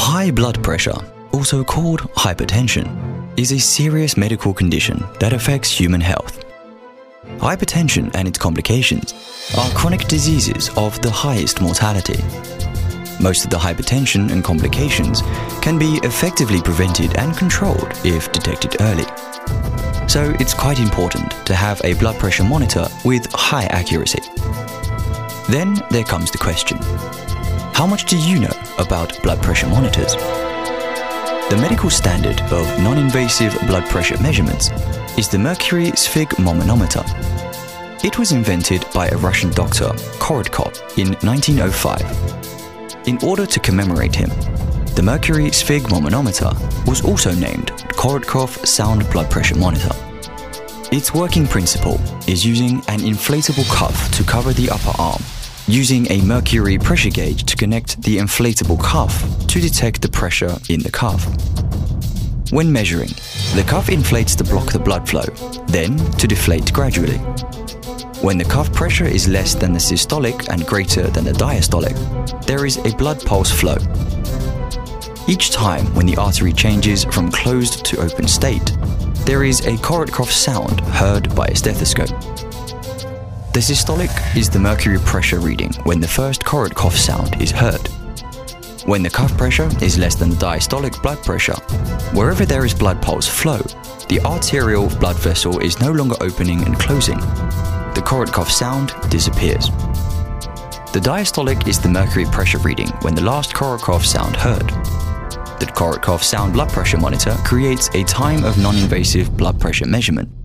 High blood pressure, also called hypertension, is a serious medical condition that affects human health. Hypertension and its complications are chronic diseases of the highest mortality. Most of the hypertension and complications can be effectively prevented and controlled if detected early. So it's quite important to have a blood pressure monitor with high accuracy. Then there comes the question: how much do you know about blood pressure monitors? The medical standard of non-invasive blood pressure measurements is the mercury sphygmomanometer. It was invented by a Russian doctor, Korotkov, in 1905. In order to commemorate him, the mercury sphygmomanometer was also named Korotkov Sound Blood Pressure Monitor. Its working principle is using an inflatable cuff to cover the upper arm, using a mercury pressure gauge to connect the inflatable cuff to detect the pressure in the cuff. When measuring, the cuff inflates to block the blood flow, then to deflate gradually. When the cuff pressure is less than the systolic and greater than the diastolic, there is a blood pulse flow. Each time when the artery changes from closed to open state, there is a Korotkov sound heard by a stethoscope. The systolic is the mercury pressure reading when the first Korotkov sound is heard. When the cuff pressure is less than the diastolic blood pressure, wherever there is blood pulse flow, the arterial blood vessel is no longer opening and closing. The Korotkov sound disappears. The diastolic is the mercury pressure reading when the last Korotkov sound heard. The Korotkov sound blood pressure monitor creates a time of non-invasive blood pressure measurement.